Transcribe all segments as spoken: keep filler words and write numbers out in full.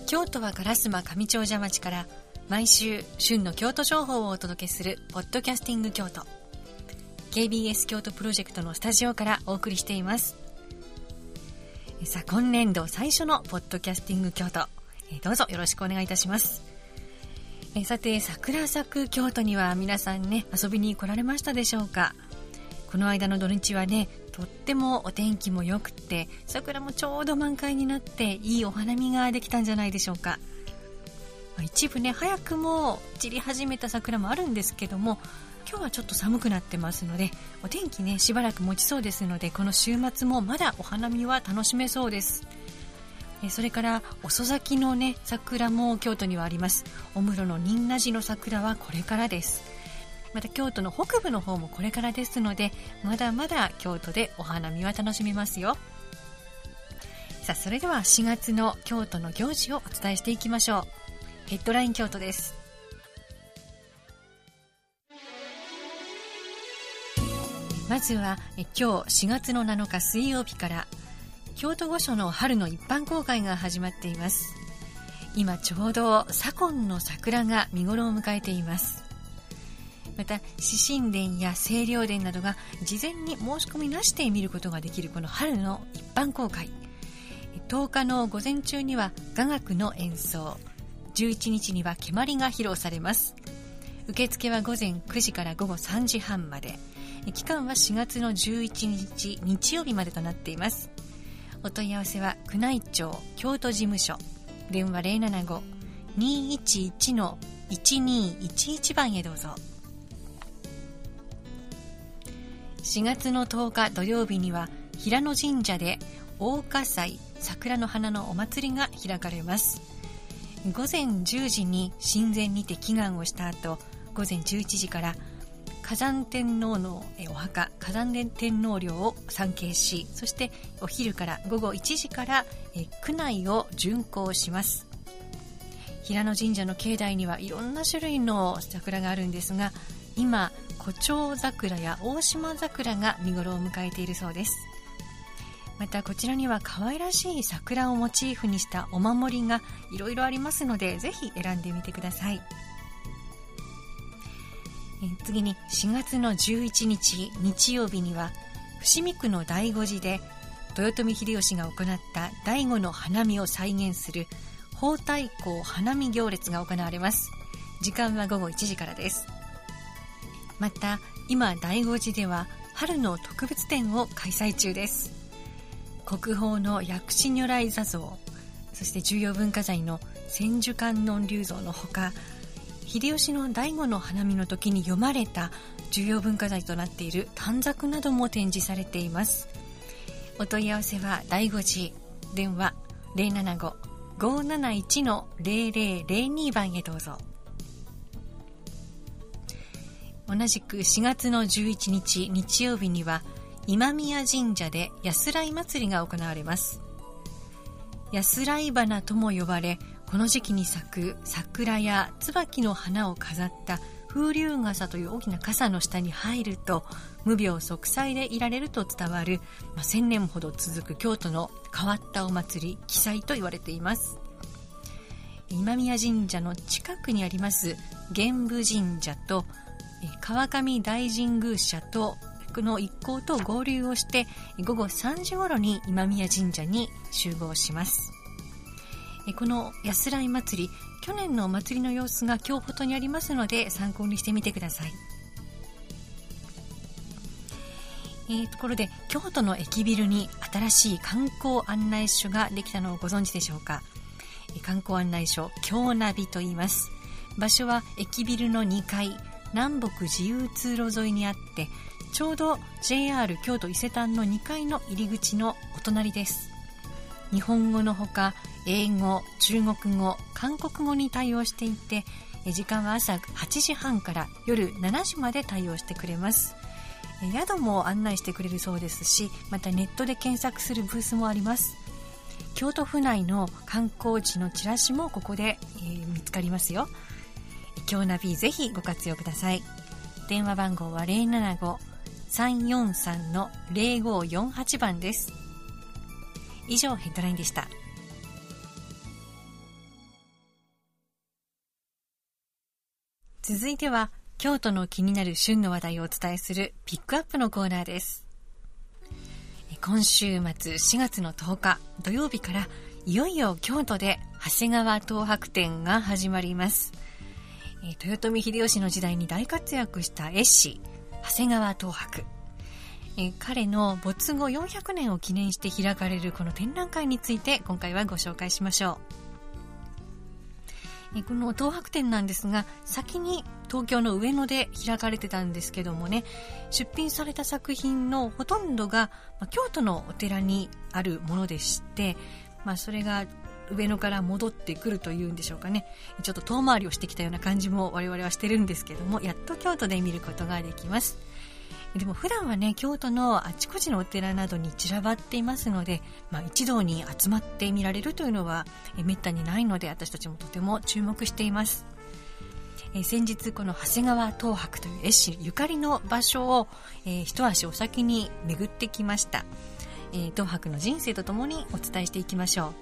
京都は烏丸上長者町から毎週旬の京都情報をお届けするポッドキャスティング京都、 ケービーエス 京都プロジェクトのスタジオからお送りしています。さあ、今年度最初のポッドキャスティング京都、どうぞよろしくお願いいたします。えさて、桜咲く京都には皆さんね、遊びに来られましたでしょうか。この間の土日はね、とってもお天気も良くて、桜もちょうど満開になっていいお花見ができたんじゃないでしょうか。一部ね、早くも散り始めた桜もあるんですけども、今日はちょっと寒くなってますので、お天気ねしばらく持ちそうですので、この週末もまだお花見は楽しめそうです。それから遅咲きのね桜も京都にはあります。お室の仁和寺の桜はこれからです。また京都の北部の方もこれからですので、まだまだ京都でお花見は楽しめますよ。さあ、それではしがつの京都の行事をお伝えしていきましょう。ヘッドライン京都です。まずは今日しがつのなのか水曜日から京都御所の春の一般公開が始まっています。今ちょうど左近の桜が見頃を迎えています。また紫神殿や清涼殿などが事前に申し込みなしで見ることができるこの春の一般公開、とおかの午前中には雅楽の演奏、じゅういちにちには蹴鞠が披露されます。受付は午前くじから午後さんじはんまで、期間はしがつのじゅういちにち日曜日までとなっています。お問い合わせは宮内庁京都事務所、電話 ゼロななご にーいちいち いちにーいちいち 番へどうぞ。しがつのとおか土曜日には平野神社で大火祭桜の花のお祭りが開かれます。午前じゅうじに神前にて祈願をした後、午前じゅういちじから火山天皇のお墓火山天皇陵を参詣し、そしてお昼から午後いちじから宮内を巡行します。平野神社の境内にはいろんな種類の桜があるんですが、今胡蝶桜や大島桜が見頃を迎えているそうです。またこちらには可愛らしい桜をモチーフにしたお守りがいろいろありますので、ぜひ選んでみてください。え次にしがつのじゅういちにち日曜日には伏見区の醍醐寺で豊臣秀吉が行った醍醐の花見を再現する奉太閤花見行列が行われます。時間は午後いちじからです。また今醍醐寺では春の特別展を開催中です。国宝の薬師如来坐像、そして重要文化財の千手観音立像のほか、秀吉の醍醐の花見の時に読まれた重要文化財となっている短冊なども展示されています。お問い合わせは醍醐寺、電話 ゼロななご ごーなないち ゼロゼロゼロに 番へどうぞ。同じくしがつのじゅういちにち日曜日には今宮神社で安らい祭りが行われます。安らい花とも呼ばれ、この時期に咲く桜や椿の花を飾った風流傘という大きな傘の下に入ると無病息災でいられると伝わる、まあ、千年ほど続く京都の変わったお祭り、奇祭と言われています。今宮神社の近くにあります玄武神社と川上大神宮社とこの一行と合流をして午後さんじ頃に今宮神社に集合します。この安らい祭り、去年のお祭りの様子が今日フォトにありますので参考にしてみてください。えー、ところで京都の駅ビルに新しい観光案内所ができたのをご存知でしょうか。観光案内所京ナビと言います。場所は駅ビルのにかい、南北自由通路沿いにあって、ちょうど ジェイアール 京都伊勢丹のにかいの入り口のお隣です。日本語のほか英語、中国語、韓国語に対応していて、時間は朝はちじはんから夜しちじまで対応してくれます。宿も案内してくれるそうですし、またネットで検索するブースもあります。京都府内の観光地のチラシもここで、えー、見つかりますよ。京ナビぜひご活用ください。電話番号は ゼロななご さんよんさん ゼロごよんはち 番です。以上ヘッドラインでした。 続いては京都の気になる旬の話題をお伝えするピックアップのコーナーです。今週末しがつのとおか土曜日からいよいよ京都で長谷川東博展が始まります。豊臣秀吉の時代に大活躍した絵師長谷川東博、え彼の没後よんひゃくねんを記念して開かれるこの展覧会について今回はご紹介しましょう。えこの東博展なんですが、先に東京の上野で開かれてたんですけどもね、出品された作品のほとんどが、まあ、京都のお寺にあるものでして、まあ、それが上野から戻ってくるというんでしょうかね、ちょっと遠回りをしてきたような感じも我々はしてるんですけども、やっと京都で見ることができます。でも普段はね、京都のあちこちのお寺などに散らばっていますので、まあ、一堂に集まって見られるというのはえめったにないので、私たちもとても注目しています。え先日この長谷川東博という絵師ゆかりの場所を、えー、一足お先に巡ってきました。えー、東博の人生とともにお伝えしていきましょう。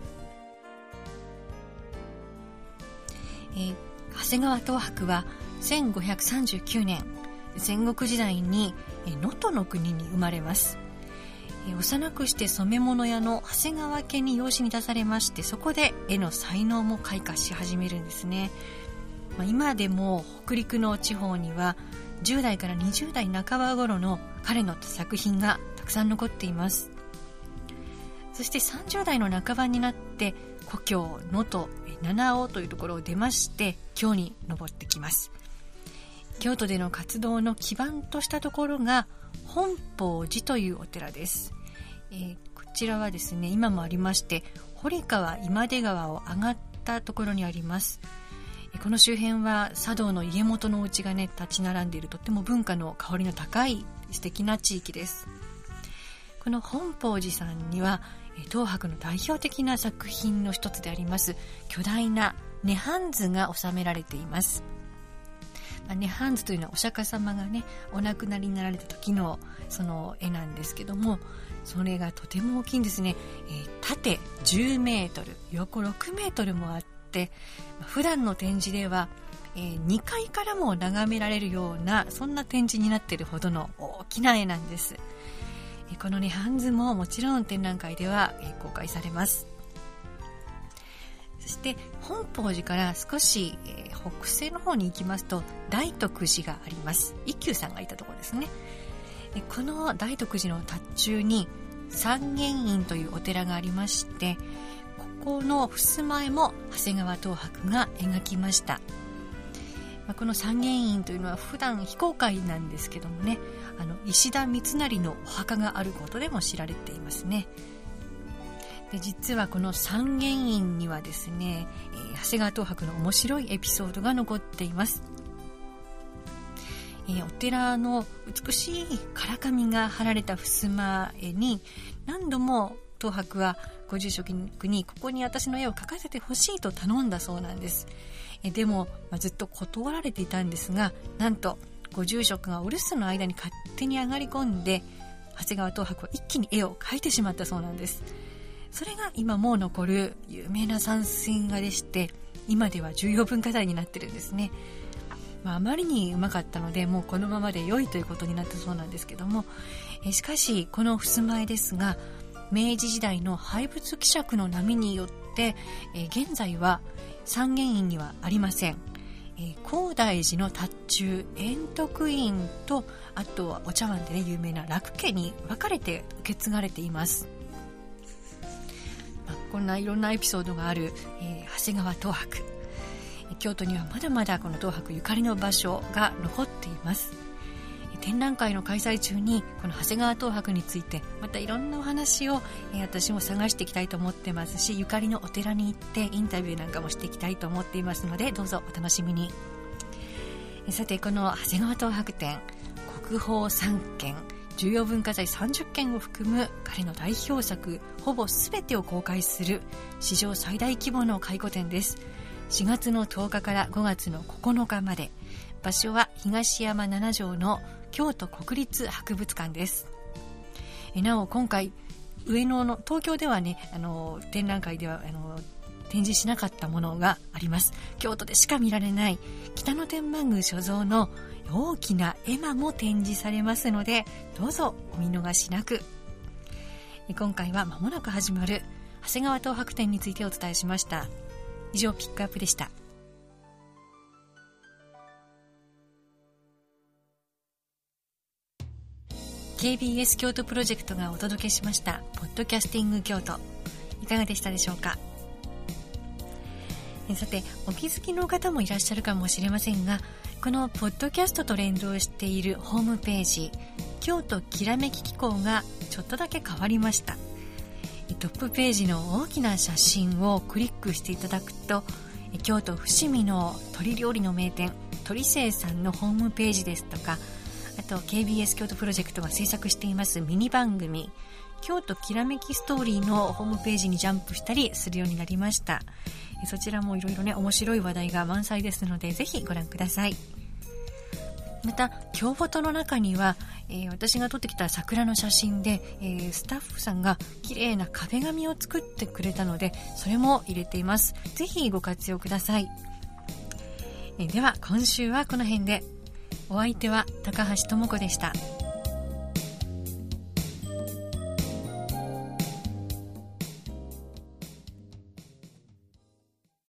えー、長谷川東博はせんごひゃくさんじゅうきゅうねん戦国時代に能登の国に生まれます。幼くして染め物屋の長谷川家に養子に出されまして、そこで絵の才能も開花し始めるんですね。今でも北陸の地方にはじゅう代からにじゅう代半ば頃の彼の作品がたくさん残っています。そしてさんじゅう代の半ばになって故郷能登七尾というところを出まして京に登ってきます。京都での活動の基盤としたところが本法寺というお寺です。えー、こちらはですね、今もありまして、堀川今出川を上がったところにあります。この周辺は茶道の家元のお家がね立ち並んでいる、とっても文化の香りの高い素敵な地域です。この本法寺さんには東博の代表的な作品の一つであります巨大な涅槃図が収められています。涅槃図というのはお釈迦様がねお亡くなりになられた時のその絵なんですけども、それがとても大きいんですね。えー、縦じゅうメートル、横ろくメートルもあって、普段の展示では、えー、にかいからも眺められるような、そんな展示になっているほどの大きな絵なんです。えー、この涅槃図ももちろん展覧会では、えー、公開されます。そして本法寺から少し、えー、北西の方に行きますと大徳寺があります。一休さんがいたところですね。えこの大徳寺の達中に三間院というお寺がありまして、ここの襖絵も長谷川東博が描きました。まあ、この三間院というのは普段非公開なんですけどもね、あの石田三成のお墓があることでも知られていますね。で実はこの三間院にはですね、えー、長谷川東博の面白いエピソードが残っています。えー、お寺の美しい唐紙が貼られた襖絵に何度も東博はご住職にここに私の絵を描かせてほしいと頼んだそうなんです。えー、でも、まあ、ずっと断られていたんですが、なんとご住職がお留守の間に勝手に上がり込んで長谷川東博は一気に絵を描いてしまったそうなんです。それが今も残る有名な山水画でして、今では重要文化財になってるんですね。まあ、あまりにうまかったのでもうこのままで良いということになったそうなんですけども、えしかしこの襖絵ですが明治時代の廃仏希釈の波によって、え現在は三間院にはありません。え高大寺の達中円徳院と、あとはお茶碗で、ね、有名な楽家に分かれて受け継がれています。こんないろんなエピソードがある、えー、長谷川東博。京都にはまだまだこの東博ゆかりの場所が残っています。展覧会の開催中にこの長谷川東博についてまたいろんなお話を、えー、私も探していきたいと思ってますし、ゆかりのお寺に行ってインタビューなんかもしていきたいと思っていますので、どうぞお楽しみに。さて、この長谷川東博展、国宝さんけん、重要文化財さんじゅっけんを含む彼の代表作ほぼ全てを公開する史上最大規模の回顧展です。しがつのとおかからごがつのここのかまで。場所は東山七条の京都国立博物館です。えなお今回上野の東京ではね、あの展覧会ではあの展示しなかったものがあります。京都でしか見られない北野天満宮所蔵の大きな絵馬も展示されますので、どうぞお見逃しなく。今回は間もなく始まる長谷川東博展についてお伝えしました。以上、ピックアップでした。ケービーエス 京都プロジェクトがお届けしましたポッドキャスティング京都、いかがでしたでしょうか。さて、お気づきの方もいらっしゃるかもしれませんが、このポッドキャストと連動しているホームページ、京都きらめき機構がちょっとだけ変わりました。トップページの大きな写真をクリックしていただくと、京都伏見の鶏料理の名店鳥清さんのホームページですとか、あと ケービーエス 京都プロジェクトが制作していますミニ番組京都きらめきストーリーのホームページにジャンプしたりするようになりました。そちらもいろいろね、面白い話題が満載ですので、ぜひご覧ください。また京フォトの中には、えー、私が撮ってきた桜の写真で、えー、スタッフさんが綺麗な壁紙を作ってくれたので、それも入れています。ぜひご活用ください。えー、では今週はこの辺で。お相手は高橋智子でした。